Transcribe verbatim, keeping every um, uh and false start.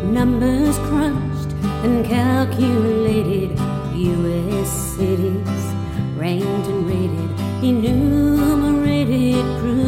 numbers crunched and calculated, U S cities ranked and rated, enumerated, proved